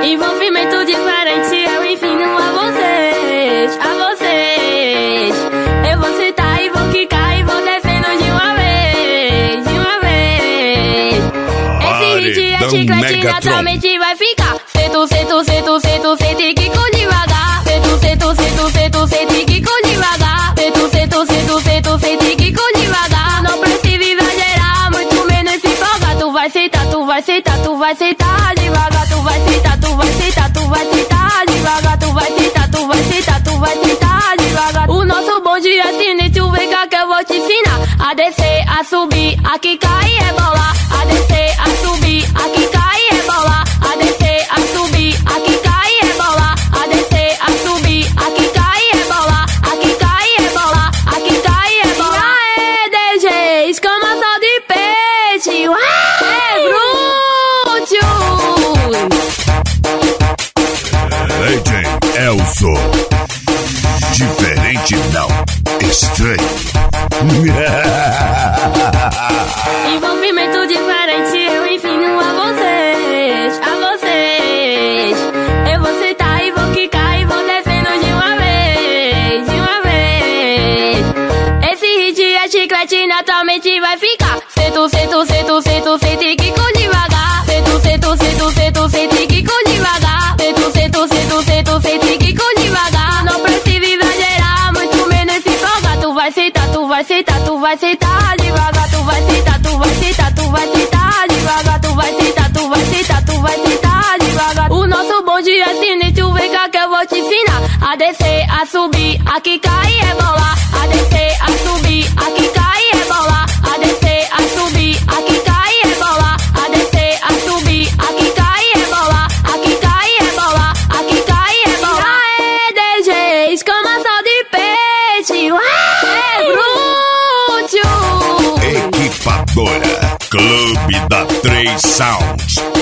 Envolvimento diferente, eu ensino a vocês, Eu vou sentar e vou quicar e vou descendo de uma vez, Esse hit é chiclete, naturalmente vai ficar. Sento, sente que com devagar. Sento, sente que com devagar. Sento, sente que com devagar. Não precisa exagerar, muito menos se empolgar. Tu vai sentar devagar. Tu vai sentar devagar. Tu vai sentar devagar. O nosso bonde é sinistro, vem cá que eu vou te ensinar. A descer, a subir, a quicar e rebolar. A descer, a subir, a quicar e rebolar. A descer, a subir, a quicar e rebolar. A descer, a subir, a quicar e rebolar. A quicar e rebolar, a quicar e rebolar. Aê, DG, escamação de peixe. Ué, Brúcio. DJ Elson. Diferente não, estranho. Envolvimento diferente, eu ensino a vocês, Eu vou sentar e vou quicar e vou descendo de uma vez, Esse hit é chiclete, naturalmente vai ficar. Sento, sente que com devagar. Sento, sente que com devagar. Sento, sente que com devagar. Não precisa exagerar, muito menos se empolgar. Tu vai sentar devagar. Tu vai sentar devagar. Tu vai sentar devagar. O nosso bonde é sinistro, vem cá que eu vou te ensinar. A descer, a subir, a quicar e rebolar. A descer, a subir, a quicar e rebolar. A descer, a subir, a quicar e rebolar. A descer, a subir, a quicar e rebolar. A quicar e rebolar, a quicar e rebolar. Aê, DG, escamação de peixe. Ué, Brúcio. Equipadora Clube da 3 Sounds.